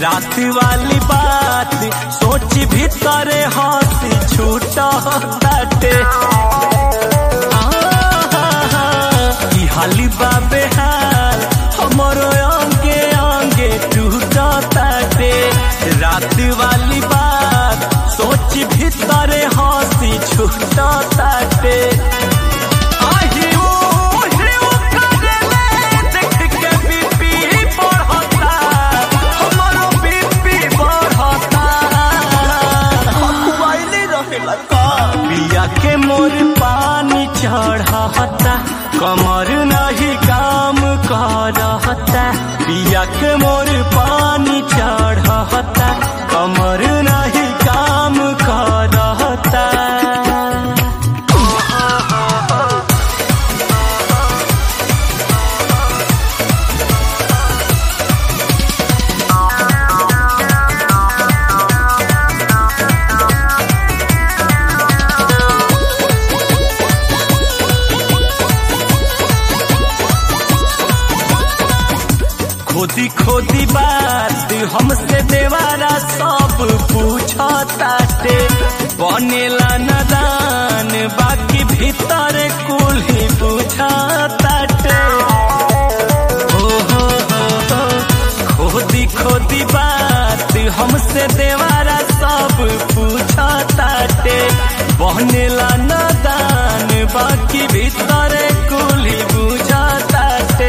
रात वाली बात सोच भीतर हंसी छूटे हाली बाबे हाल हमरो अंगे अंगे टूटताटे। रात वाली बात सोच भीतर हंसी छूटताटे। पिया के मोर पानी चढ़ता कमर नहीं काम करता। पिया के मोर पानी चढ़ता कमर नहीं काम करता। खोदी खोदी बात हमसे देवारा सब पूछताटे। बनेला नदान बाकी भीतर कुल ही पूछताटे। खोदी खोदी बात हमसे देवारा सब पूछताटे। बनेला नदान बाकी भीतर कुल ही पूछताटे।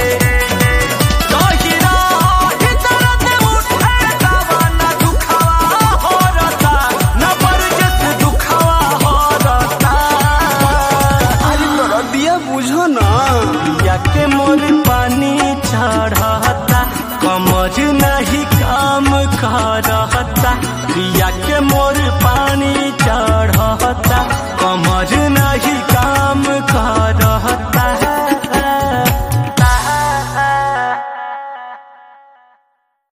बुझो ना पिया के मोर पानी चढ़ता कमर नहीं काम करता। पिया के